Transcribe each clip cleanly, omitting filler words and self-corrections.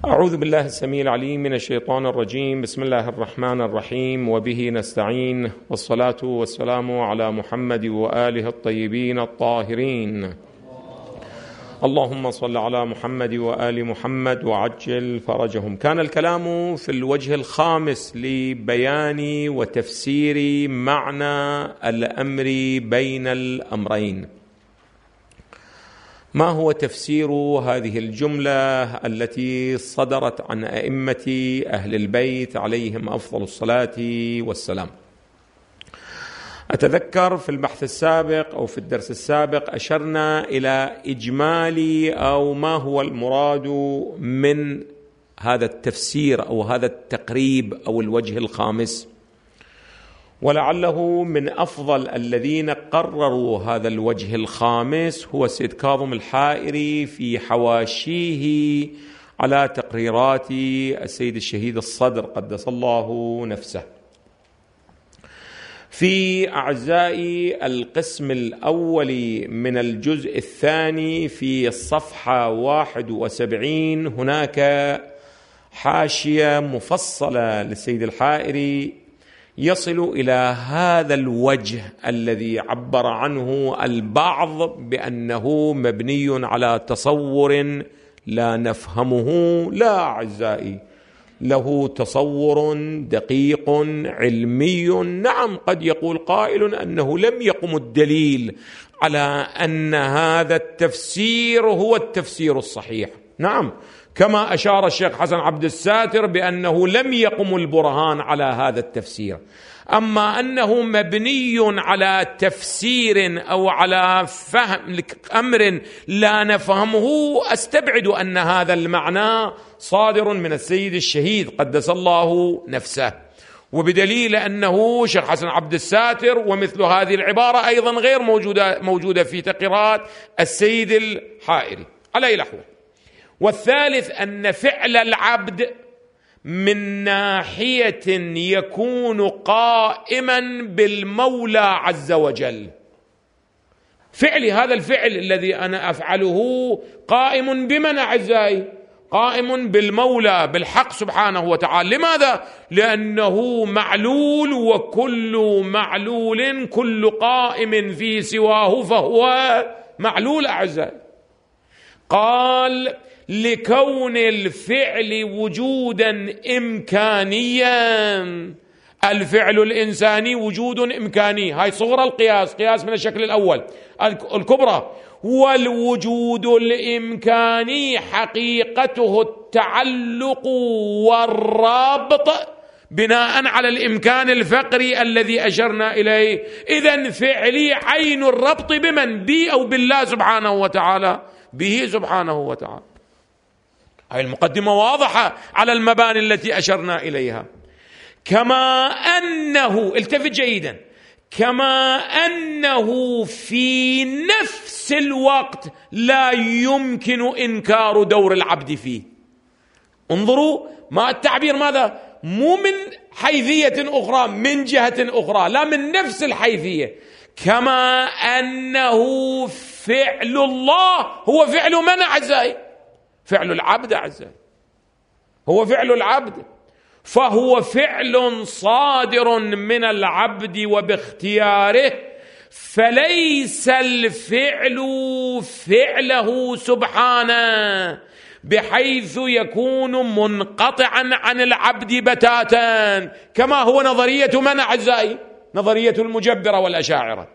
أعوذ بالله السميع العليم من الشيطان الرجيم. بسم الله الرحمن الرحيم، وبه نستعين، والصلاة والسلام على محمد وآله الطيبين الطاهرين. اللهم صل على محمد وآل محمد وعجل فرجهم. كان الكلام في الوجه الخامس لبيان وتفسير معنى الأمر بين الأمرين. ما هو تفسير هذه الجملة التي صدرت عن أئمة أهل البيت عليهم أفضل الصلاة والسلام؟ أتذكر في البحث السابق أو في الدرس السابق أشرنا إلى إجمالي أو ما هو المراد من هذا التفسير أو هذا التقريب أو الوجه الخامس، ولعله من أفضل الذين قرروا هذا الوجه الخامس هو السيد كاظم الحائري في حواشيه على تقريرات السيد الشهيد الصدر قدس الله نفسه. في أعزاء القسم الأول من الجزء الثاني في الصفحة 71 هناك حاشية مفصلة للسيد الحائري يصل إلى هذا الوجه الذي عبر عنه البعض بأنه مبني على تصور لا نفهمه. لا أعزائي، له تصور دقيق علمي. نعم، قد يقول قائل أنه لم يقم الدليل على أن هذا التفسير هو التفسير الصحيح. نعم، كما أشار الشيخ حسن عبد الساتر بأنه لم يقم البرهان على هذا التفسير. أما أنه مبني على تفسير أو على فهم أمر لا نفهمه، أستبعد أن هذا المعنى صادر من السيد الشهيد قدس الله نفسه، وبدليل أنه شيخ حسن عبد الساتر ومثل هذه العبارة أيضا غير موجودة في تقريرات السيد الحائري على أي نحو. والثالث أن فعل العبد من ناحية يكون قائما بالمولى عز وجل. فعلي هذا الفعل الذي أنا أفعله قائم بمن أعزائي؟ قائم بالمولى بالحق سبحانه وتعالى. لماذا؟ لأنه معلول، وكل معلول كل قائم في سواه فهو معلول أعزائي. قال لكون الفعل وجودا إمكانيا، الفعل الإنساني وجود إمكاني، هاي صغرى القياس، قياس من الشكل الأول الكبرى. والوجود الإمكاني حقيقته التعلق والرابط بناء على الإمكان الفقري الذي أشرنا إليه. إذن فعلي عين الربط بمن؟ بي أو بالله سبحانه وتعالى؟ به سبحانه وتعالى. هذه المقدمة واضحة على المباني التي أشرنا إليها. كما أنه، التفت جيدا، كما أنه في نفس الوقت لا يمكن إنكار دور العبد فيه. انظروا ما التعبير، ماذا؟ مو من حيثية أخرى، من جهة أخرى، لا، من نفس الحيثية. كما أنه فعل الله هو فعل من أعزائي؟ فعل العبد أعزائي، هو فعل العبد، فهو فعل صادر من العبد وباختياره، فليس الفعل فعله سبحانه بحيث يكون منقطعا عن العبد بتاتا، كما هو نظرية من أعزائي؟ نظرية المجبرة والأشاعرة.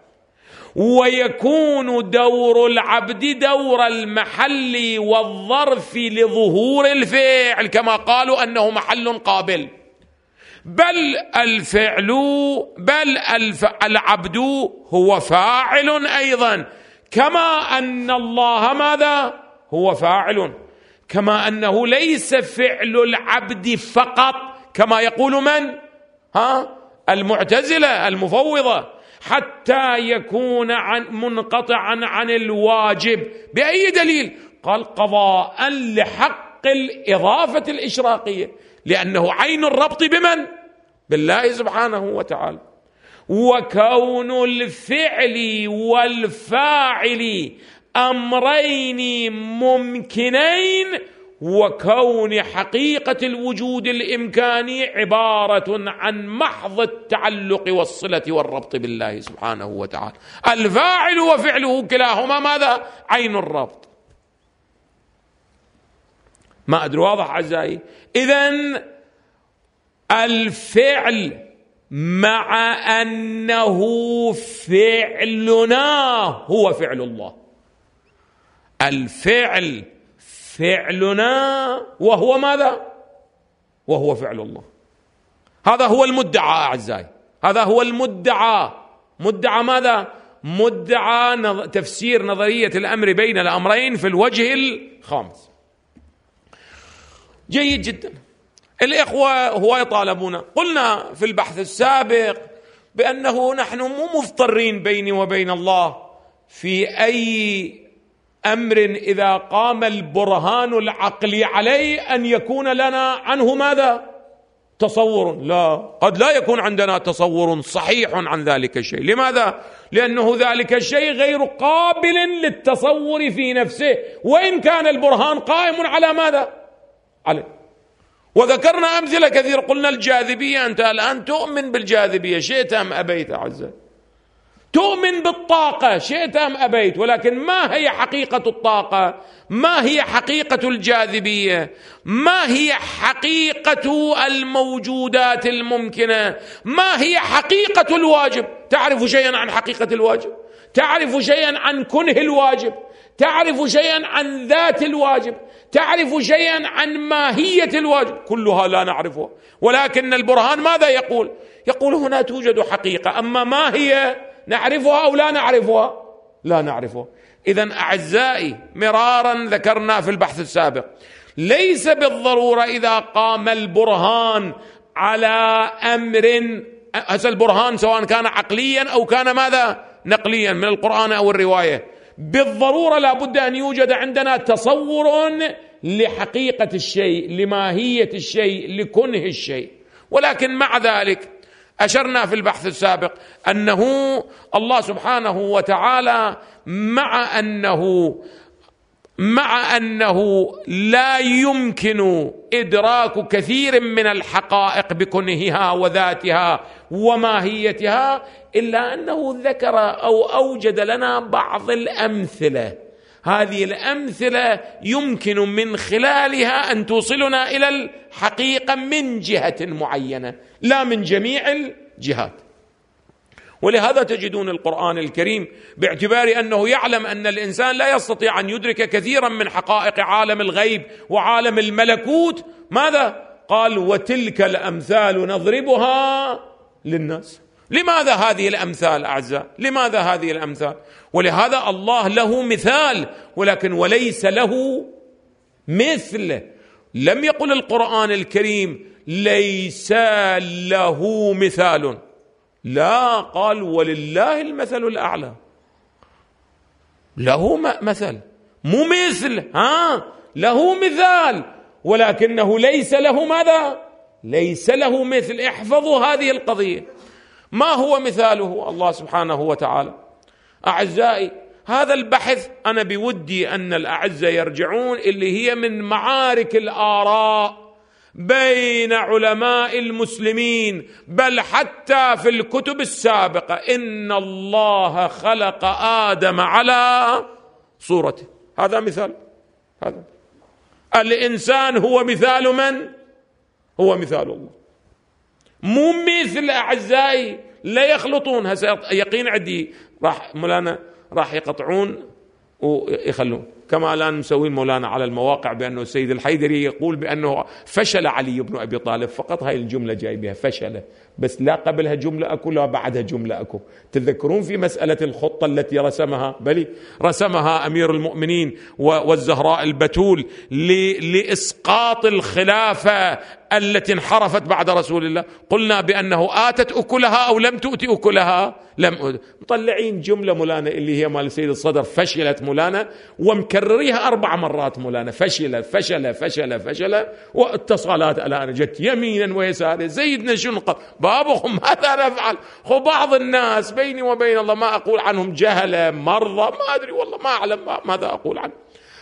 ويكون دور العبد دور المحل والظرف لظهور الفعل، كما قالوا أنه محل قابل. بل العبد هو فاعل أيضا، كما أن الله ماذا؟ هو فاعل. كما أنه ليس فعل العبد فقط كما يقول من؟ المعتزلة المفوضة، حتى يكون منقطعا عن الواجب. بأي دليل؟ قال قضاء لحق الإضافة الإشراقية، لأنه عين الربط بمن؟ بالله سبحانه وتعالى. وكون الفعل والفاعل أمرين ممكنين وكون حقيقة الوجود الإمكاني عبارة عن محض التعلق والصلة والربط بالله سبحانه وتعالى. الفاعل وفعله كلاهما ماذا؟ عين الربط. ما أدري واضح أعزائي؟ إذن الفعل مع أنه فعلنا هو فعل الله. الفعل فعلنا وهو ماذا؟ وهو فعل الله. هذا هو المدعى أعزائي، هذا هو المدعى. مدعى ماذا؟ مدعى تفسير نظرية الأمر بين الأمرين في الوجه الخامس. جيد جدا. الإخوة هو يطالبون، قلنا في البحث السابق بأنه نحن مو مضطرين بيني وبين الله في أي أمر إذا قام البرهان العقلي عليه أن يكون لنا عنه ماذا؟ تصور. لا، قد لا يكون عندنا تصور صحيح عن ذلك الشيء. لماذا؟ لأنه ذلك الشيء غير قابل للتصور في نفسه، وإن كان البرهان قائم على ماذا؟ عليه. وذكرنا أمثلة كثيرة، قلنا الجاذبية، أنت الآن تؤمن بالجاذبية شئت أم أبيت أعزائي، تؤمن بالطاقة شئت أم أبيت، ولكن ما هي حقيقة الطاقة؟ ما هي حقيقة الجاذبية؟ ما هي حقيقة الموجودات الممكنة؟ ما هي حقيقة الواجب؟ تعرف شيئا عن حقيقة الواجب؟ تعرف شيئا عن كنه الواجب؟ تعرف شيئا عن ذات الواجب؟ تعرف شيئا عن ماهية الواجب؟ كلها لا نعرفها. ولكن البرهان ماذا يقول؟ يقول هنا توجد حقيقة، أما ما هي نعرفها أو لا نعرفها؟ لا نعرفها. إذن أعزائي مرارا ذكرنا في البحث السابق، ليس بالضرورة إذا قام البرهان على أمر، هذا البرهان سواء كان عقليا أو كان ماذا؟ نقليا من القرآن أو الرواية، بالضرورة لا بد أن يوجد عندنا تصور لحقيقة الشيء، لماهية الشيء، لكنه الشيء. ولكن مع ذلك أشرنا في البحث السابق أنه الله سبحانه وتعالى مع أنه لا يمكن إدراك كثير من الحقائق بكنهها وذاتها وماهيتها، إلا أنه ذكر أو أوجد لنا بعض الأمثلة. هذه الأمثلة يمكن من خلالها أن توصلنا إلى الحقيقة من جهة معينة، لا من جميع الجهات. ولهذا تجدون القرآن الكريم باعتبار أنه يعلم أن الإنسان لا يستطيع أن يدرك كثيرا من حقائق عالم الغيب وعالم الملكوت، ماذا قال؟ وتلك الأمثال نضربها للناس. لماذا هذه الأمثال أعزاء؟ لماذا هذه الأمثال؟ ولهذا الله له مثال، ولكن وليس له مثل. لم يقل القرآن الكريم ليس له مثال، لا، قال ولله المثل الأعلى. له مثل، مو مثل، له مثال، ولكنه ليس له ماذا؟ ليس له مثل. احفظوا هذه القضية. ما هو مثاله الله سبحانه وتعالى؟ أعزائي هذا البحث أنا بودي أن الأعزة يرجعون اللي هي من معارك الآراء بين علماء المسلمين، بل حتى في الكتب السابقة، إن الله خلق آدم على صورته. هذا مثال، هذا الإنسان هو مثال من؟ هو مثال الله، مو مثل أعزائي لا يخلطون. يقين عندي راح مولانا راح يقطعون ويخلون، كما الآن مسوين مولانا على المواقع بأنه السيد الحيدري يقول بأنه فشل علي بن أبي طالب. فقط هاي الجملة جاي بها فشل، بس لا قبلها جملة أكو لا بعدها جملة أكو. تذكرون في مسألة الخطة التي رسمها، بل رسمها أمير المؤمنين والزهراء البتول لإسقاط الخلافة التي انحرفت بعد رسول الله، قلنا بأنه آتت أكلها أو لم تؤتي أكلها؟ لم. مطلعين جملة مولانا اللي هي مال سيد الصدر فشلت مولانا، ومكرريها 4 مرات مولانا فشل فشل فشل فشل، واتصالات الآن جت يمينا ويسارا. زيدنا شنو بابهم ماذا نفعل؟ خو بعض الناس بيني وبين الله ما أقول عنهم جهلة مرضى، ما أدري والله، ما أعلم ماذا أقول عنه.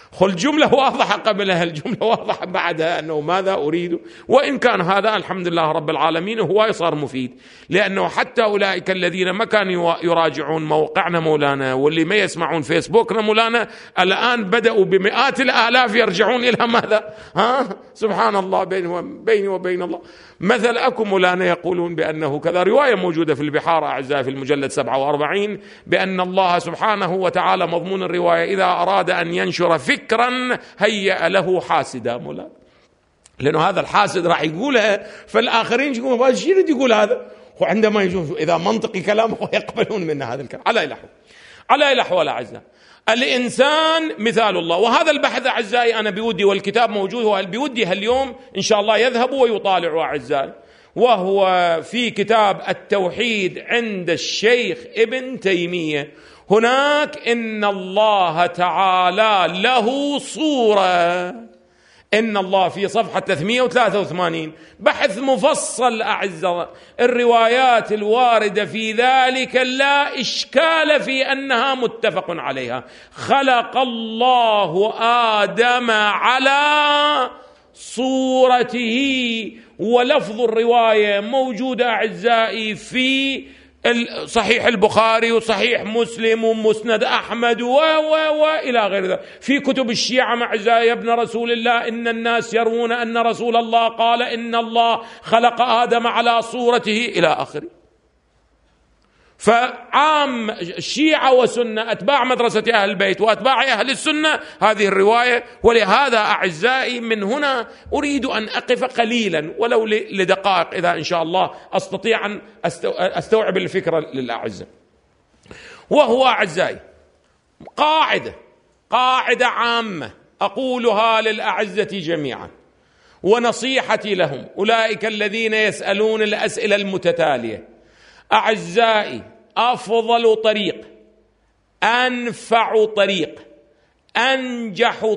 الجملة واضحة قبلها، الجملة واضحة بعدها، أنه ماذا أريد. وإن كان هذا الحمد لله رب العالمين هو صار مفيد، لأنه حتى أولئك الذين ما كانوا يراجعون موقعنا مولانا واللي ما يسمعون فيسبوكنا مولانا الآن بدأوا بمئات الآلاف يرجعون إلى ماذا؟ سبحان الله، بيني وبين الله مثل أكو مولانا يقولون بأنه كذا. رواية موجودة في البحار أعزائي في المجلد 47 بأن الله سبحانه وتعالى مضمون الرواية إذا أراد أن ينشر فكرا هيأ له حاسدا مولانا، لأنه هذا الحاسد راح يقولها فالآخرين يقولون شو يريد يقول هذا، وعندما يجون إذا منطقي كلامه يقبلون منه هذا الكلام. على الأحوال أعزائي الإنسان مثال الله. وهذا البحث أعزائي أنا بودي، والكتاب موجود، بودي هاليوم إن شاء الله يذهب ويطالع أعزائي، وهو في كتاب التوحيد عند الشيخ ابن تيمية. هناك إن الله تعالى له صورة، إن الله في صفحة 383 بحث مفصل أعزائي، الروايات الواردة في ذلك لا إشكال في أنها متفق عليها. خلق الله آدم على صورته، ولفظ الرواية موجودة أعزائي في صحيح البخاري وصحيح مسلم ومسند أحمد وإلى غير ذلك، في كتب الشيعة أعزائي يا ابن رسول الله إن الناس يرون أن رسول الله قال إن الله خلق آدم على صورته إلى آخره. فعام الشيعة وسنة أتباع مدرسة أهل البيت وأتباع أهل السنة هذه الرواية. ولهذا أعزائي من هنا أريد أن أقف قليلا ولو لدقائق إذا إن شاء الله أستطيع أن أستوعب الفكرة للأعزة. وهو أعزائي قاعدة عامة أقولها للأعزة جميعا، ونصيحتي لهم أولئك الذين يسألون الأسئلة المتتالية. أعزائي أفضل طريق، أنفع طريق، أنجح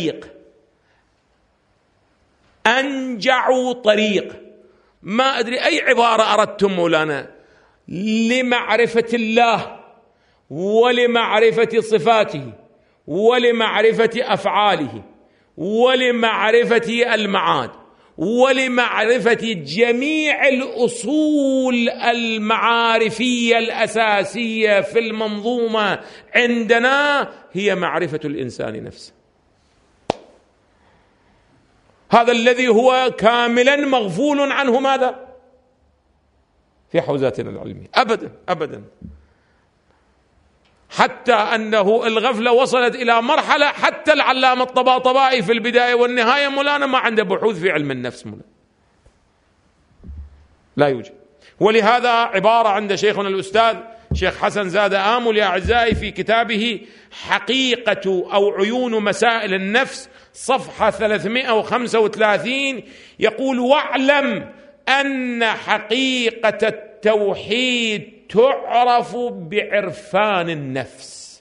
طريق، ما أدري أي عبارة أردتم مولانا، لمعرفة الله ولمعرفة صفاته ولمعرفة أفعاله ولمعرفة المعاد ولمعرفة جميع الأصول المعارفية الأساسية في المنظومة عندنا، هي معرفة الإنسان نفسه. هذا الذي هو كاملا مغفول عنه ماذا؟ في حوزاتنا العلمية أبدا، حتى أنه الغفلة وصلت إلى مرحلة حتى العلامة الطباطبائي في البداية والنهاية مولانا ما عنده بحوث في علم النفس مولانا، لا يوجد. ولهذا عبارة عند شيخنا الأستاذ شيخ حسن زاد آمل يا أعزائي في كتابه حقيقة أو عيون مسائل النفس صفحة 335 يقول: واعلم أن حقيقة التوحيد تعرف بعرفان النفس.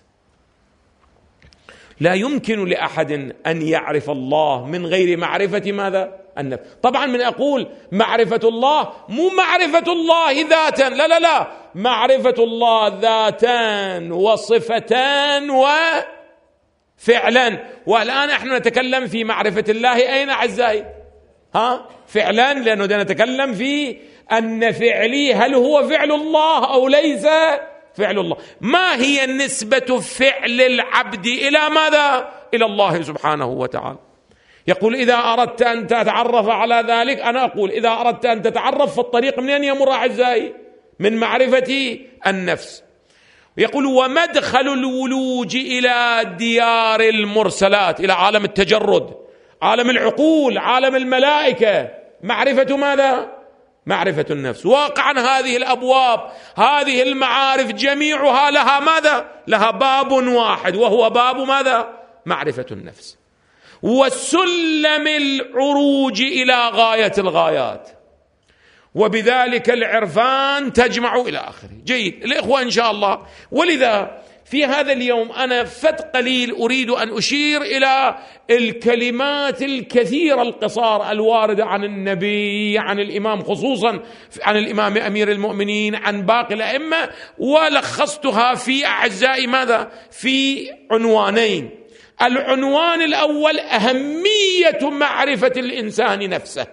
لا يمكن لأحد أن يعرف الله من غير معرفة ماذا؟ النفس. طبعا من أقول معرفة الله مو معرفة الله ذاتا، لا، معرفة الله ذاتان وصفتان وفعلا. والآن احنا نتكلم في معرفة الله أين أعزائي؟ فعلا، لأنه نتكلم في أن فعلي هل هو فعل الله أو ليس فعل الله. ما هي نسبة فعل العبد إلى ماذا؟ إلى الله سبحانه وتعالى. يقول: إذا أردت أن تتعرف على ذلك، أنا أقول إذا أردت أن تتعرف فالطريق منين يمر أعزائي؟ من معرفة النفس. يقول: ومدخل الولوج إلى ديار المرسلات، إلى عالم التجرد، عالم العقول، عالم الملائكة، معرفة ماذا؟ معرفة النفس. واقعا هذه الأبواب، هذه المعارف جميعها لها ماذا؟ لها باب واحد، وهو باب ماذا؟ معرفة النفس. والسلم العروج إلى غاية الغايات، وبذلك العرفان تجمع إلى آخره. جيد الإخوة إن شاء الله. ولذا في هذا اليوم أنا فت قليل أريد أن أشير إلى الكلمات الكثيرة القصار الواردة عن النبي، عن الإمام، خصوصا عن الإمام أمير المؤمنين، عن باقي الأئمة، ولخصتها في أعزائي ماذا؟ في عنوانين: العنوان الأول أهمية معرفة الإنسان نفسه،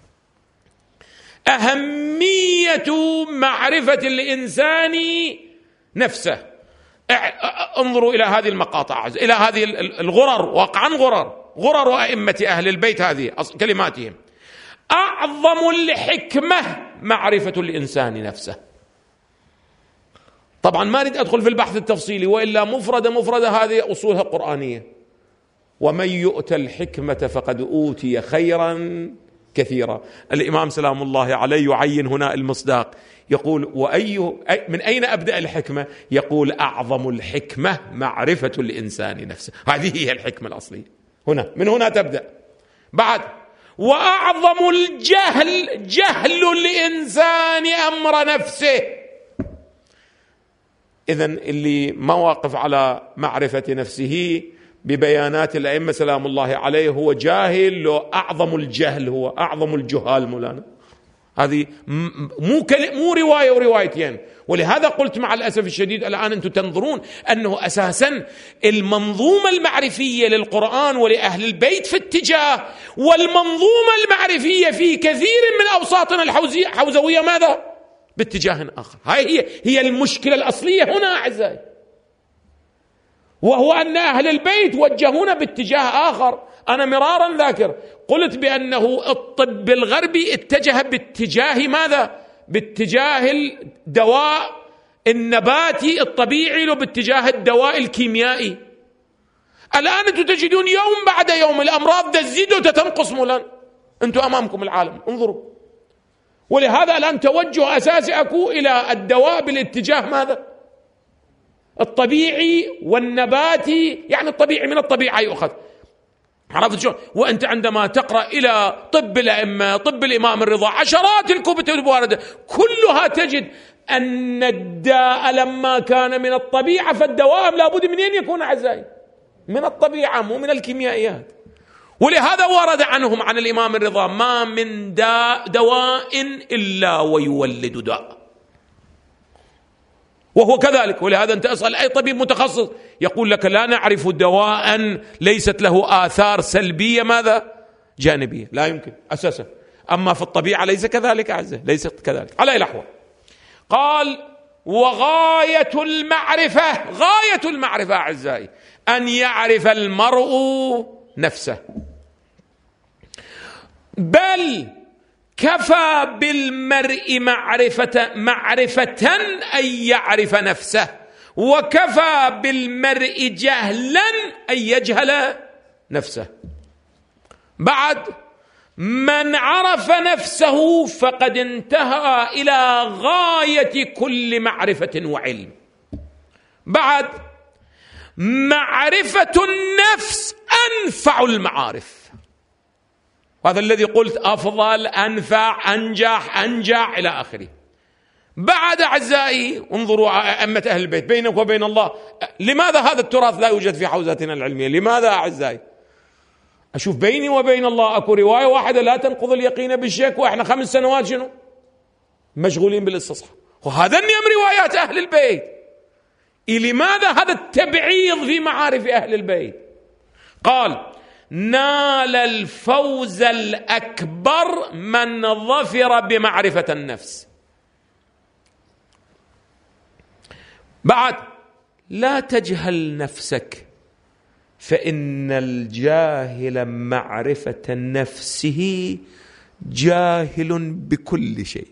أهمية معرفة الإنسان نفسه. انظروا إلى هذه المقاطع، إلى هذه الغرر، واقعا غرر أئمة أهل البيت، هذه كلماتهم: أعظم الحكمة معرفة الإنسان نفسه. طبعا ما أريد أدخل في البحث التفصيلي، وإلا مفردة هذه أصولها قرآنية. ومن يؤت الحكمة فقد أوتي خيرا كثيرا. الإمام سلام الله عليه يعين هنا المصداق، يقول من أين أبدأ الحكمة؟ يقول أعظم الحكمة معرفة الإنسان نفسه، هذه هي الحكمة الأصلية، من هنا تبدأ. بعد: وأعظم الجهل جهل الإنسان أمر نفسه. إذن اللي ما واقف على معرفة نفسه ببيانات الأئمة سلام الله عليه هو جاهل، لو أعظم الجهل هو أعظم الجهال مولانا. هذه مو رواية وروايتين. ولهذا قلت مع الأسف الشديد الآن أنتم تنظرون أنه أساسا المنظومة المعرفية للقرآن ولأهل البيت في اتجاه، والمنظومة المعرفية في كثير من أوساطنا الحوزوية ماذا؟ باتجاه آخر. هي المشكلة الأصلية هنا أعزائي، وهو أن أهل البيت وجهونا باتجاه آخر. أنا مرارا ذاكر قلت بأنه الطب الغربي اتجه باتجاه ماذا؟ باتجاه الدواء النباتي الطبيعي، لو باتجاه الدواء الكيميائي. الآن أنتم تجدون يوم بعد يوم الأمراض تزيد وتنقص مولانا، أنتم أمامكم العالم، انظروا. ولهذا الآن توجه أساسي أكو إلى الدواء بالاتجاه ماذا؟ الطبيعي والنباتي، يعني الطبيعي من الطبيعة يؤخذ. عرفت شو؟ وأنت عندما تقرأ إلى طب الأئمة، طب الإمام الرضا، عشرات الكتب الواردة كلها تجد أن الداء لما كان من الطبيعة فالدواء لابد من أين يكون أعزائي؟ من الطبيعة، مو من الكيميائيات. ولهذا ورد عنهم عن الإمام الرضا: ما من دواء إلا ويولد داء. وهو كذلك. ولهذا أنت أسأل أي طبيب متخصص يقول لك: لا نعرف دواء ليست له آثار سلبية ماذا؟ جانبية، لا يمكن أساسا. أما في الطبيعة ليس كذلك أعزائي، ليست كذلك على أي الأحوال. قال: وغاية المعرفة، غاية المعرفة أعزائي أن يعرف المرء نفسه، بل كفى بالمرء معرفة أن يعرف نفسه، وكفى بالمرء جهلا أن يجهل نفسه. بعد: من عرف نفسه فقد انتهى إلى غاية كل معرفة وعلم. بعد: معرفة النفس أنفع المعارف. هذا الذي قلت أفضل، أنفع، أنجح إلى آخره. بعد أعزائي انظروا أئمة أهل البيت بينك وبين الله، لماذا هذا التراث لا يوجد في حوزاتنا العلمية؟ لماذا أعزائي؟ أشوف بيني وبين الله أكو رواية واحدة لا تنقض اليقين بالشك، وإحنا 5 سنوات شنو مشغولين بالاستصحاب. وهذا النيم روايات أهل البيت. لماذا هذا التبعيض في معارف أهل البيت؟ قال: نال الفوز الأكبر من ظفر بمعرفة النفس. بعد: لا تجهل نفسك، فإن الجاهل معرفة نفسه جاهل بكل شيء.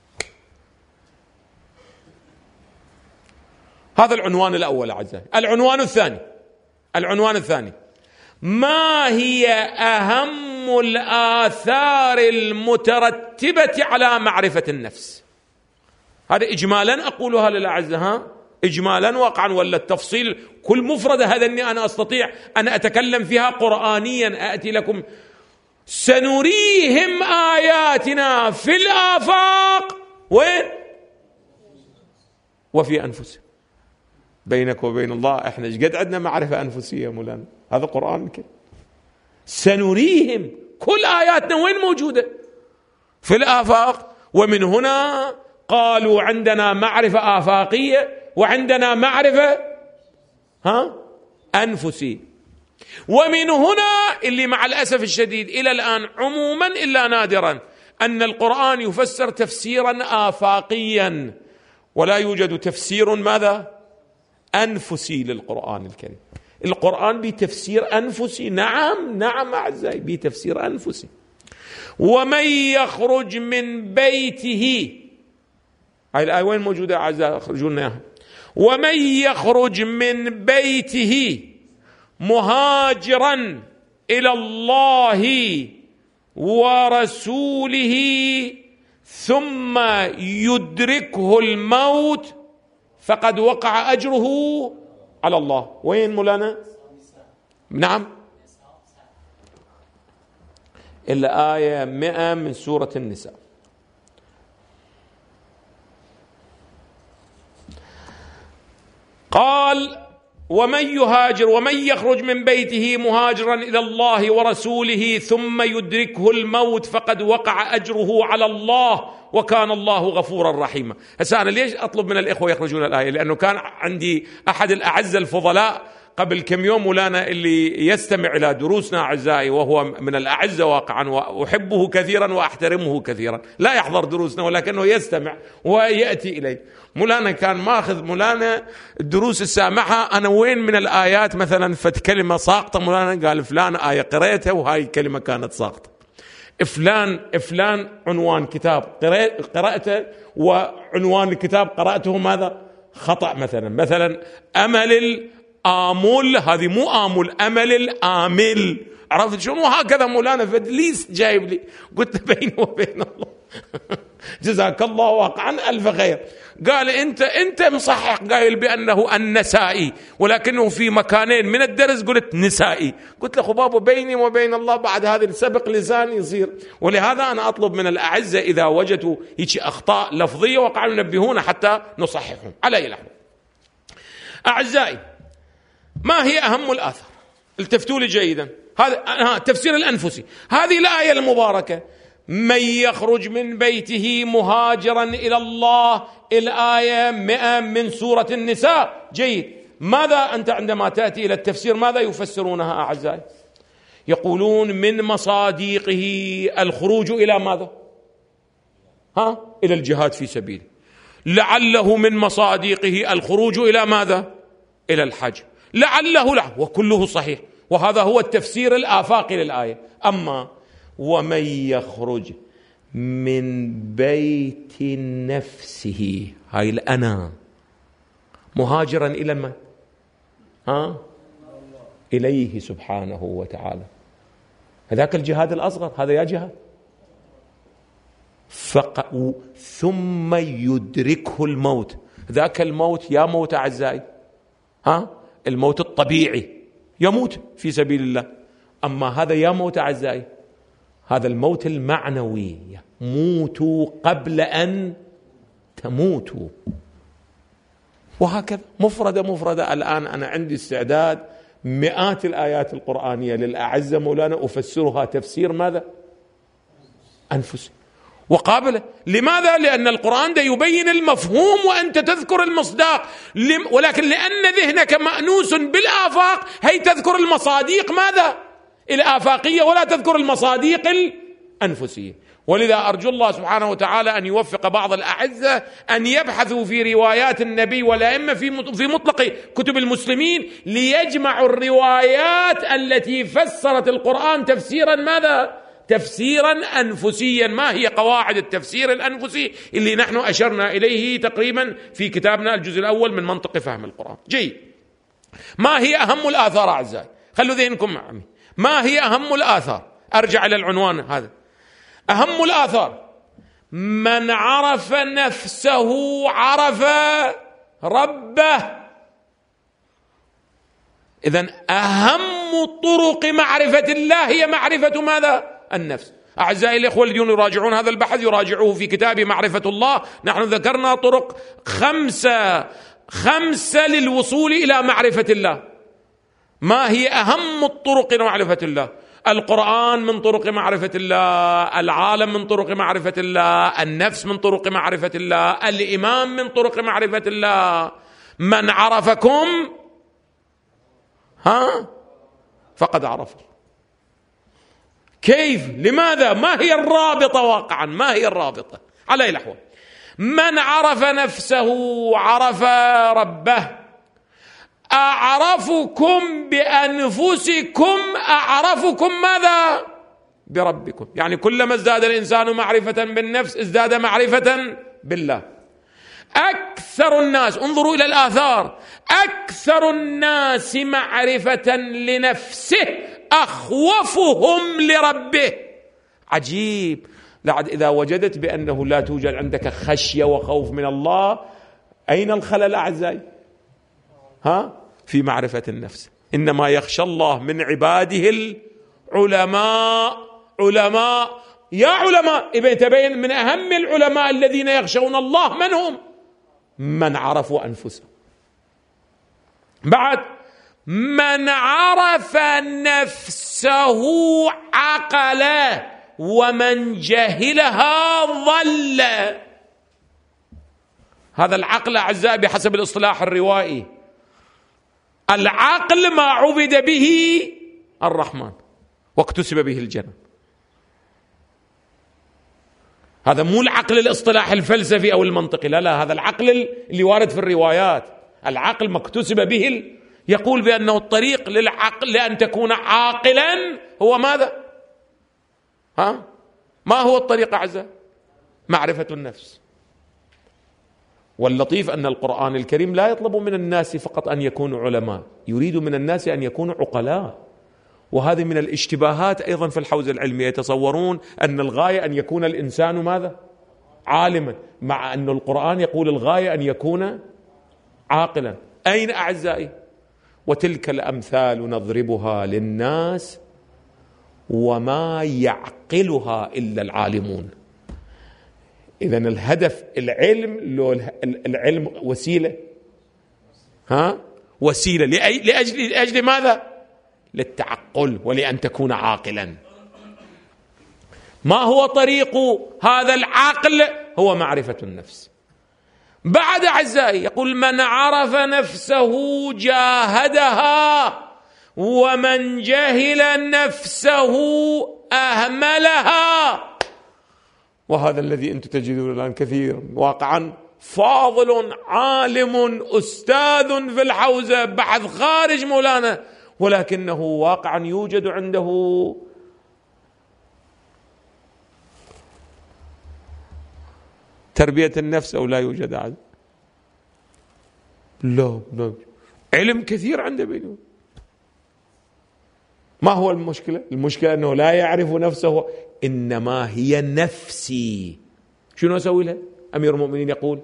هذا العنوان الأول أعزائي. العنوان الثاني: ما هي أهم الآثار المترتبة على معرفة النفس؟ هذا إجمالا أقولها للأعزاء، إجمالا واقعا، ولا التفصيل كل مفردة هذا أني أنا أستطيع أن أتكلم فيها قرآنيا. أأتي لكم: سنريهم آياتنا في الآفاق وين؟ وفي أنفسهم. بينك وبين الله إحنا قد عندنا معرفة أنفسية مولانا، هذا قرآن كده. سنريهم، كل آياتنا وين موجودة؟ في الآفاق. ومن هنا قالوا عندنا معرفة آفاقية وعندنا معرفة أنفسية. ومن هنا اللي مع الأسف الشديد إلى الآن عموما إلا نادرا أن القرآن يفسر تفسيرا آفاقيا، ولا يوجد تفسير ماذا؟ أنفسي للقرآن الكريم. القرآن بتفسير أنفسي، نعم أعزائي، بتفسير أنفسي. ومن يخرج من بيته، هاي الآية وين موجودة أعزائي؟ أخرجوا لنا إياها. ومن يخرج من بيته مهاجرا إلى الله ورسوله ثم يدركه الموت فقد وقع أجره على الله. وين مولانا؟ نعم، الآية 100 من سورة النساء. قال ومن يهاجر ومن يخرج من بيته مهاجرا إلى الله ورسوله ثم يدركه الموت فقد وقع أجره على الله وكان الله غفورا رحيما. هسه أنا ليش أطلب من الإخوة يخرجون الآية؟ لأنه كان عندي أحد الأعزة الفضلاء قبل كم يوم مولانا اللي يستمع إلى دروسنا أعزائي، وهو من الأعزة واقعا وأحبه كثيرا وأحترمه كثيرا، لا يحضر دروسنا ولكنه يستمع ويأتي إليه. مولانا كان ماخذ مولانا الدروس السامحة، أنا وين من الآيات مثلا فت كلمة ساقطة، مولانا قال فلان آية قرأتها وهاي كلمة كانت ساقطة، فلان عنوان كتاب قرأته وعنوان الكتاب قرأته ماذا خطأ، مثلا أمل آمل، هذه مو آمل، أمل الآمل، عرفت شنو؟ وهكذا مولانا فدليس جايب لي، قلت بيني وبين الله جزاك الله واقعا ألف خير. قال أنت مصحح قايل بأنه النسائي، ولكنه في مكانين من الدرس قلت نسائي. قلت له خبابه بيني وبين الله بعد هذا السبق لساني يصير. ولهذا أنا أطلب من الأعزة إذا وجدوا هيك أخطاء لفظية وقعوا ينبهونا حتى نصححهم. على أي لحظة أعزائي، ما هي أهم الآثار؟ التفتوا لي جيدا، هذا تفسير الأنفسي. هذه الآية المباركة من يخرج من بيته مهاجرا إلى الله، الآية 100 من سورة النساء. جيد، ماذا أنت عندما تأتي إلى التفسير ماذا يفسرونها أعزائي؟ يقولون من مصاديقه الخروج إلى ماذا؟ إلى الجهاد في سبيله. لعله من مصاديقه الخروج إلى ماذا؟ إلى الحج. لعله وكله صحيح، وهذا هو التفسير الآفاقي للآية. أما ومن يخرج من بيت نفسه، هاي الأنا، مهاجرا إلى من؟ إليه سبحانه وتعالى. هذاك الجهاد الأصغر، هذا يا جهاد. ثم يدركه الموت، ذاك الموت يا موت أعزائي، الموت الطبيعي يموت في سبيل الله. أما هذا يا موت أعزائي، هذا الموت المعنوي، موتوا قبل أن تموتوا. وهكذا مفردة. الآن أنا عندي استعداد مئات الآيات القرآنية للأعزة مولانا أفسرها تفسير ماذا؟ أنفسي وقابلة. لماذا؟ لأن القرآن ده يبين المفهوم وأنت تذكر المصداق، ولكن لأن ذهنك مأنوس بالآفاق هي تذكر المصاديق ماذا؟ الآفاقية، ولا تذكر المصاديق الأنفسية. ولذا أرجو الله سبحانه وتعالى أن يوفق بعض الأعزة أن يبحثوا في روايات النبي والأئمة في مطلق كتب المسلمين، ليجمعوا الروايات التي فسرت القرآن تفسيرا ماذا؟ تفسيرا أنفسيا. ما هي قواعد التفسير الأنفسي اللي نحن أشرنا إليه تقريبا في كتابنا الجزء الأول من منطق فهم القرآن. جيد، ما هي أهم الآثار أعزائي؟ خلوا ذهنكم معي. ما هي أهم الآثار؟ أرجع إلى العنوان هذا. أهم الآثار من عرف نفسه عرف ربه. إذن أهم طرق معرفة الله هي معرفة ماذا؟ النفس. أعزائي الإخوة الذين يراجعون هذا البحث يراجعوه في كتاب معرفة الله. نحن ذكرنا طرق خمسة للوصول إلى معرفة الله. ما هي أهم الطرق لمعرفة الله؟ القرآن من طرق معرفة الله، العالم من طرق معرفة الله، النفس من طرق معرفة الله، الإمام من طرق معرفة الله. من عرفكم فقد عرفه. كيف؟ لماذا؟ ما هي الرابطة واقعا؟ ما هي الرابطة؟ على أي الأحوال، من عرف نفسه عرف ربه. أعرفكم بأنفسكم أعرفكم ماذا؟ بربكم. يعني كلما ازداد الإنسان معرفة بالنفس ازداد معرفة بالله. أكثر الناس، انظروا إلى الآثار، أكثر الناس معرفة لنفسه أخوفهم لربه. عجيب. لعد إذا وجدت بأنه لا توجد عندك خشية وخوف من الله، أين الخلل أعزائي؟ في معرفة النفس. إنما يخشى الله من عباده العلماء. علماء يا علماء، إذا تبين من أهم العلماء الذين يخشون الله من هم؟ من عرفوا أنفسهم. بعد من عرف نفسه عقله، ومن جهلها ضل. هذا العقل أعزائي بحسب الاصطلاح الروائي، العقل ما عبد به الرحمن واكتسب به الجنة. هذا مو العقل الاصطلاح الفلسفي أو المنطقي، لا، هذا العقل اللي وارد في الروايات. العقل ما اكتسب به يقول بأنه الطريق للعقل لأن تكون عاقلا هو ماذا؟ ما هو الطريق أعزائي؟ معرفة النفس. واللطيف أن القرآن الكريم لا يطلب من الناس فقط أن يكونوا علماء، يريد من الناس أن يكونوا عقلاء. وهذه من الاشتباهات أيضا في الحوزة العلمية، يتصورون أن الغاية أن يكون الإنسان ماذا؟ عالما، مع أن القرآن يقول الغاية أن يكون عاقلا. أين أعزائي؟ وتلك الأمثال نضربها للناس وما يعقلها إلا العالمون. إذن الهدف العلم، العلم وسيلة، وسيلة لأجل ماذا؟ للتعقل ولأن تكون عاقلا. ما هو طريق هذا العقل؟ هو معرفة النفس. بعد أعزائي يقول من عرف نفسه جاهدها، ومن جهل نفسه أهملها. وهذا الذي أنتم تجدون الآن كثير واقعا، فاضل عالم أستاذ في الحوزة، بحث خارج مولانا، ولكنه واقعا يوجد عنده تربية النفس أو لا يوجد عاد؟ لا، علم كثير عنده بينه. ما هو المشكلة؟ المشكلة أنه لا يعرف نفسه. إنما هي نفسي، شنو أسوي لها؟ أمير المؤمنين يقول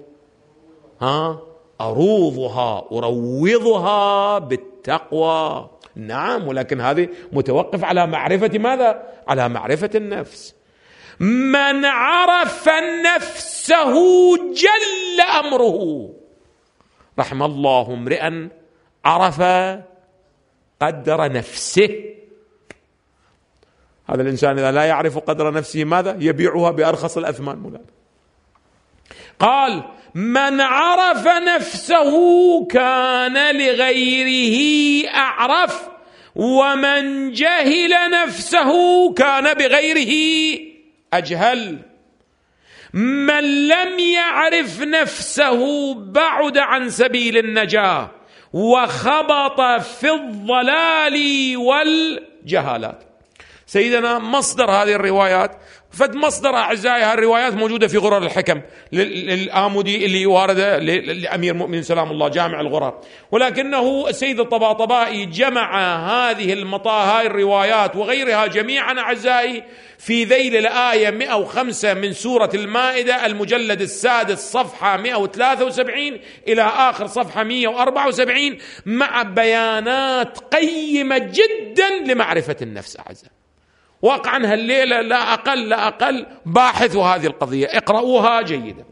أروضها أروضها بالتقوى. نعم، ولكن هذه متوقف على معرفة ماذا؟ على معرفة النفس. من عرف نفسه جل أمره. رحم الله امرئا عرف قدر نفسه. هذا الإنسان إذا لا يعرف قدر نفسه ماذا؟ يبيعها بأرخص الأثمان مولانا. قال من عرف نفسه كان لغيره أعرف، ومن جهل نفسه كان بغيره أجهل. من لم يعرف نفسه بعد عن سبيل النجاة وخبط في الضلال والجهالات. سيدنا مصدر هذه الروايات، فد مصدر أعزائي هذه الروايات موجودة في غرر الحكم للآمدي اللي واردة لأمير المؤمنين سلام الله، جامع الغرر. ولكنه السيد الطباطبائي جمع هذه هاي الروايات وغيرها جميعا أعزائي في ذيل الآية 105 من سورة المائدة، المجلد السادس صفحة 173 إلى آخر صفحة 174، مع بيانات قيمة جدا لمعرفة النفس أعزائي. واقعا هالليلة لا أقل باحثوا هذه القضية، اقرأوها جيدا.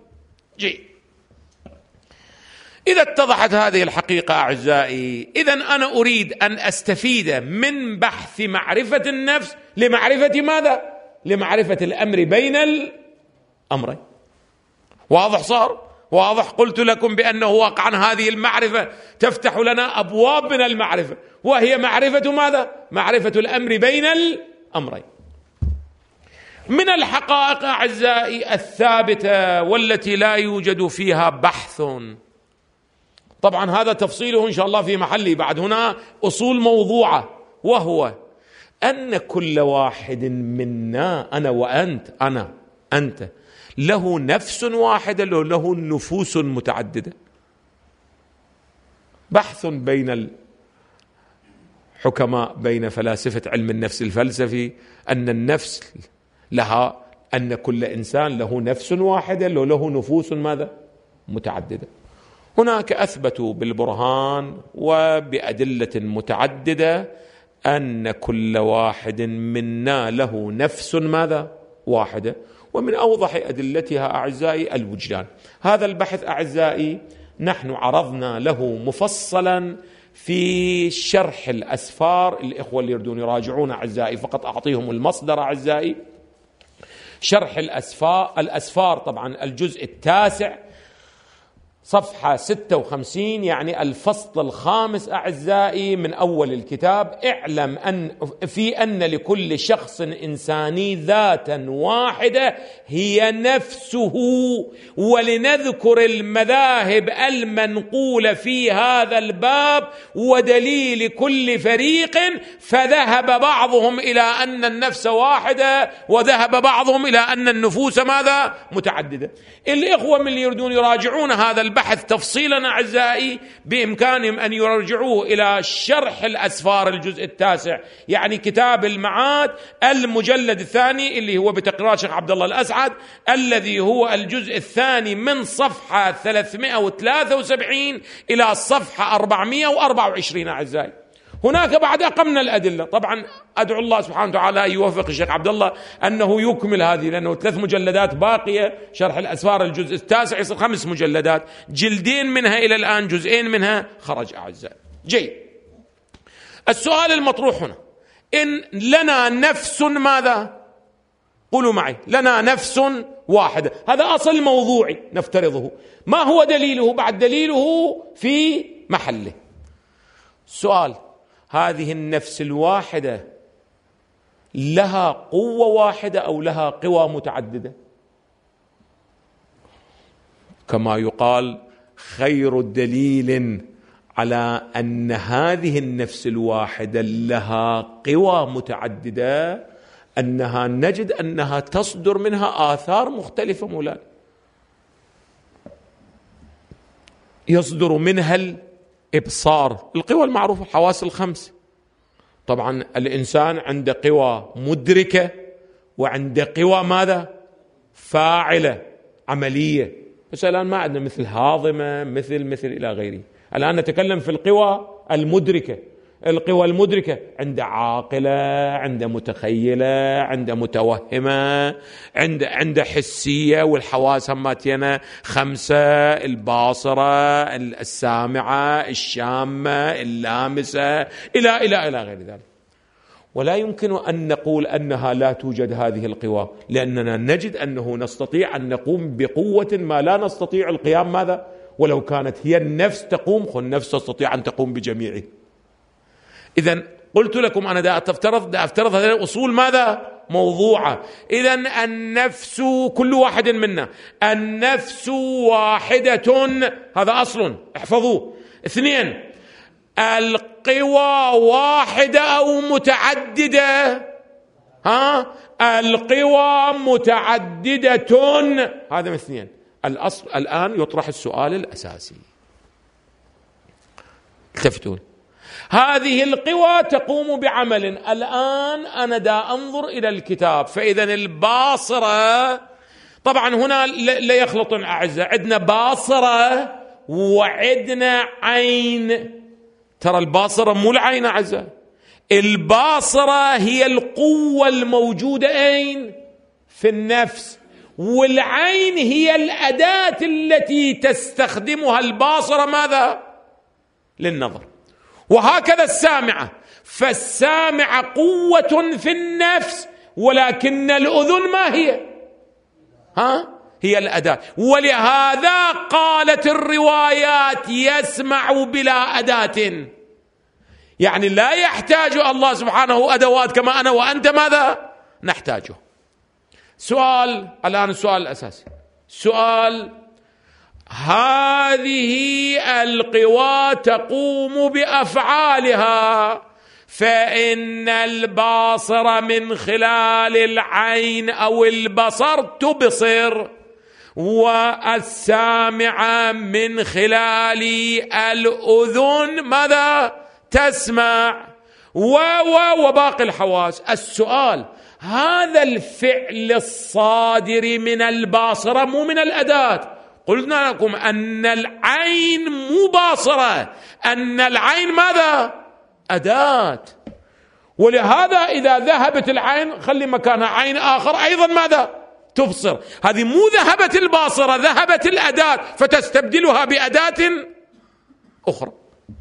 إذا اتضحت هذه الحقيقة أعزائي، إذن أنا أريد أن أستفيد من بحث معرفة النفس لمعرفة ماذا؟ لمعرفة الأمر بين الأمرين. واضح صار؟ واضح. قلت لكم بأنه واقعا هذه المعرفة تفتح لنا أبواب من المعرفة، وهي معرفة ماذا؟ معرفة الأمر بين الأمرين. من الحقائق أعزائي الثابتة والتي لا يوجد فيها بحث، طبعا هذا تفصيله إن شاء الله في محله بعد، هنا أصول موضوعة، وهو أن كل واحد منا، أنا وأنت، أنت له نفس واحدة، له نفوس متعددة. بحث بين الحكماء، بين فلاسفة علم النفس الفلسفي، أن النفس لها، أن كل إنسان له نفس واحدة، له نفوس ماذا؟ متعددة. هناك أثبتوا بالبرهان وبأدلة متعددة أن كل واحد منا له نفس ماذا؟ واحدة. ومن أوضح أدلتها أعزائي الوجدان. هذا البحث أعزائي نحن عرضنا له مفصلا في شرح الأسفار، الإخوة اللي يردون يراجعون أعزائي، فقط أعطيهم المصدر أعزائي. شرح الأسفار طبعا الجزء 9 صفحة 56، يعني الفصل 5 أعزائي من أول الكتاب. اعلم أن لكل شخص إنساني ذاتا واحدة هي نفسه، ولنذكر المذاهب المنقولة في هذا الباب ودليل كل فريق، فذهب بعضهم إلى أن النفس واحدة، وذهب بعضهم إلى أن النفوس ماذا؟ متعددة. الإخوة من اللي يريدون يراجعون هذا البحث تفصيلا أعزائي بإمكانهم أن يرجعوه إلى شرح الأسفار الجزء 9، يعني كتاب المعاد المجلد 2 اللي هو بتقريرات شيخ عبد الله الأسعد، الذي هو الجزء 2 من صفحة 373 إلى الصفحة 424 أعزائي. هناك بعد أقمنا الأدلة. طبعا أدعو الله سبحانه وتعالى أن يوفق الشيخ عبد الله أنه يكمل هذه، لأنه 3 مجلدات باقية، شرح الأسفار الجزء 9 يصير 5 مجلدات، جلدين منها إلى الآن، جزئين منها خرج أعزائي. جيد. السؤال المطروح هنا، إن لنا نفس ماذا؟ قولوا معي، لنا نفس واحدة، هذا أصل موضوعي نفترضه. ما هو دليله؟ بعد دليله في محله. سؤال: هذه النفس الواحدة لها قوة واحدة أو لها قوى متعددة؟ كما يقال خير دليل على أن هذه النفس الواحدة لها قوى متعددة أنها نجد أنها تصدر منها آثار مختلفة مولانا. يصدر منها الإبصار، القوى المعروفة، حواس الخمس. طبعا الإنسان عنده قوى مدركة وعنده قوى ماذا؟ فاعلة عملية. بس الآن ما عندنا مثل هاضمة، مثل إلى غيره. الآن نتكلم في القوى المدركة. القوى المدركة عند عاقلة، عند متخيلة، عند متوهمة، عند حسية، والحواس هماتينا 5: الباصرة، السامعة، الشامة، اللامسة، إلى غير ذلك. ولا يمكن أن نقول أنها لا توجد هذه القوى، لأننا نجد أنه نستطيع أن نقوم بقوة ما لا نستطيع القيام ماذا؟ ولو كانت هي النفس تقوم، النفس تستطيع أن تقوم بجميعه. إذن قلت لكم أنا دا أفترض هذه الأصول ماذا؟ موضوعة. إذن النفس، كل واحد منا النفس واحدة، هذا أصل احفظوه. 2: القوى واحدة أو متعددة؟ القوى متعددة، هذا من 2. الأصل الآن يطرح السؤال الأساسي، التفتون. هذه القوى تقوم بعمل. الآن أنا دا أنظر إلى الكتاب، فإذا الباصرة، طبعا هنا لا يخلط أعزائي، عندنا باصرة وعندنا عين. ترى الباصرة مو العين أعزائي، الباصرة هي القوة الموجودة أين؟ في النفس، والعين هي الأداة التي تستخدمها الباصرة ماذا؟ للنظر. وهكذا السامعة، فالسامعة قوة في النفس، ولكن الأذن ما هي؟ هي الأداة. ولهذا قالت الروايات: يسمع بلا أداة. يعني لا يحتاج الله سبحانه أدوات كما أنا وأنت ماذا نحتاجه. سؤال الآن، السؤال الأساسي، سؤال: هذه القوى تقوم بأفعالها، فإن الباصر من خلال العين أو البصر تبصر، والسامع من خلال الأذن ماذا تسمع، وباقي الحواس. السؤال: هذا الفعل الصادر من الباصرة مو من الأداة. قلنا لكم أن العين مو باصرة، أن العين ماذا؟ أداة. ولهذا إذا ذهبت العين خلي مكانها عين آخر أيضا ماذا؟ تبصر. هذه مو ذهبت الباصرة، ذهبت الأداة فتستبدلها بأداة أخرى.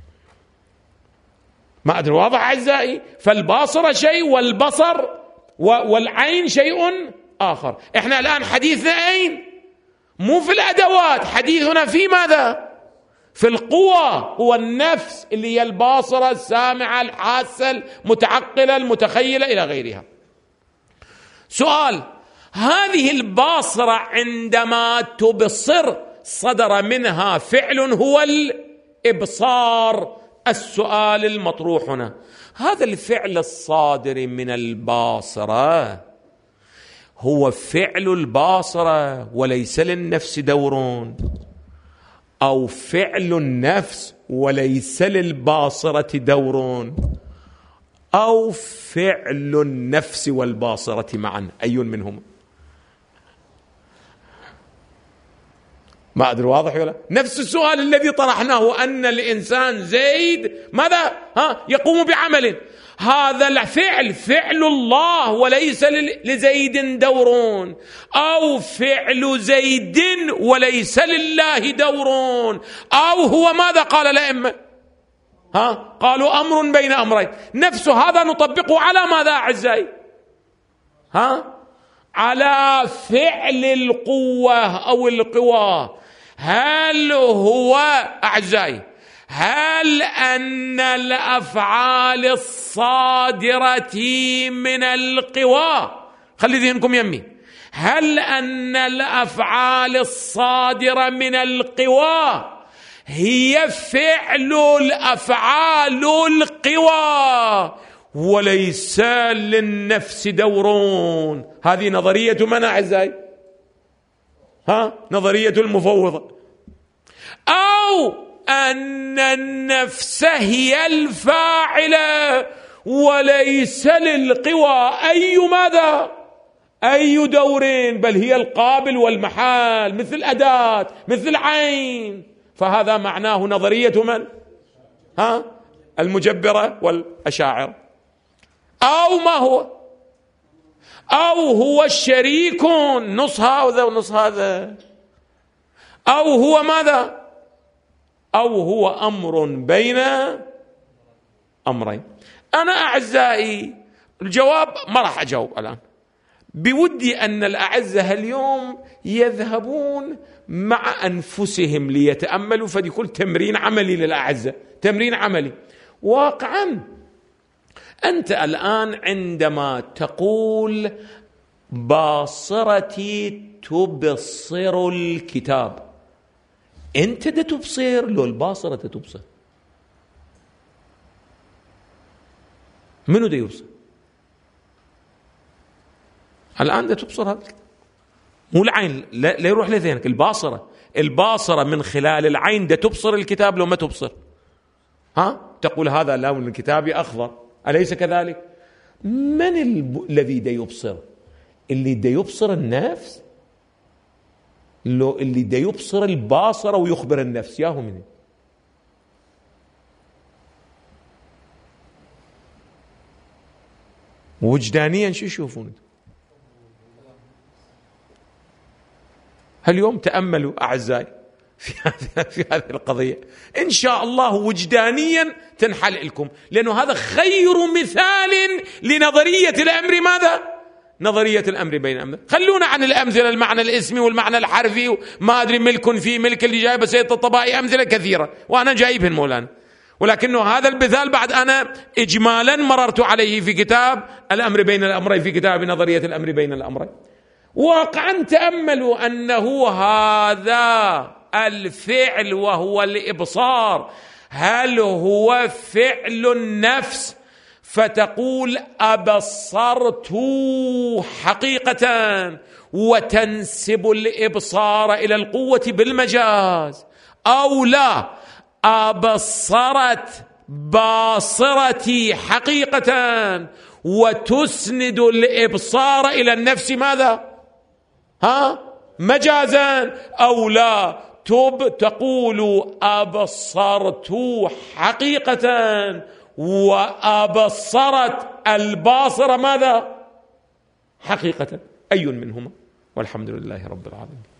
ما أدري واضح أعزائي؟ فالباصرة شيء والبصر والعين شيء آخر. إحنا الآن حديثنا أين؟ مو في الأدوات، حديثنا في ماذا؟ في القوى. هو النفس اللي هي الباصرة السامعة الحاسة المتعقلة المتخيلة إلى غيرها. سؤال: هذه الباصرة عندما تبصر صدر منها فعل هو الإبصار. السؤال المطروح هنا: هذا الفعل الصادر من الباصرة هو فعل الباصرة وليس للنفس دور، أو فعل النفس وليس للباصرة دور، أو فعل النفس والباصرة معا؟ أي منهم؟ ما أدري واضح ولا؟ نفس السؤال الذي طرحناه أن الإنسان زيد ماذا؟ يقوم بعمل، هذا الفعل فعل الله وليس لزيد دور، أو فعل زيد وليس لله دور، أو هو ماذا قال الأئمة؟ قالوا أمر بين أمرين. نفس هذا نطبقه على ماذا أعزائي؟ على فعل القوة أو القوى. هل هو أعزائي، هل أن الأفعال الصادرة من القوى، خلي ذهنكم يمي، هل أن الأفعال الصادرة من القوى هي فعل الأفعال القوى وليس للنفس دورون؟ هذه نظرية من أعزائي؟ نظرية المفوضة. أو أن النفس هي الفاعلة وليس للقوى أي ماذا؟ أي دورين، بل هي القابل والمحال، مثل أداة، مثل عين. فهذا معناه نظرية من؟ المجبرة والأشاعرة. أو ما هو؟ أو هو الشريك، نص هذا ونص هذا، أو هو ماذا؟ أو هو أمر بين أمرين. أنا أعزائي الجواب ما راح أجاوب الآن، بودي أن الأعزة اليوم يذهبون مع أنفسهم ليتأملوا، فديكون تمرين عملي للأعزة، تمرين عملي. واقعا أنت الآن عندما تقول باصرتي تبصر الكتاب، أنت دا تبصر لو الباصرة تبصر؟ منو دا يبصر؟ الآن دا تبصر هذا الكتاب، مو العين، لا يروح لذهنك، الباصرة من خلال العين دا تبصر الكتاب لو ما تبصر. تقول هذا لون الكتاب أخضر، أليس كذلك؟ من الذي دا يبصر؟ اللي دا يبصر النفس، لو اللي دا يبصر الباصرة ويخبر النفس، ياهو منه. وجدانيا شو يشوفون؟ اليوم تأملوا أعزائي في هذه القضية، إن شاء الله وجدانيا تنحل لكم، لأنه هذا خير مثال لنظرية الأمر ماذا؟ نظرية الأمر بين أمر. خلونا عن الأمثلة، المعنى الاسمي والمعنى الحرفي وما أدري ملك في ملك اللي جايبه سيد الطبائي، أمثلة كثيرة وأنا جايبهن مولانا، ولكنه هذا المثال بعد أنا إجمالا مررت عليه في كتاب الأمر بين الأمرين، في كتاب نظرية الأمر بين الأمرين. واقعا تأملوا أنه هذا الفعل وهو الإبصار هل هو فعل النفس فتقول أبصرت حقيقة وتنسب الإبصار إلى القوة بالمجاز، أو لا أبصرت باصرتي حقيقة وتسند الإبصار إلى النفس ماذا؟ مجازا، أو لا تقول أبصرت حقيقة وأبصرت الباصرة ماذا؟ حقيقة. أي منهما؟ والحمد لله رب العالمين.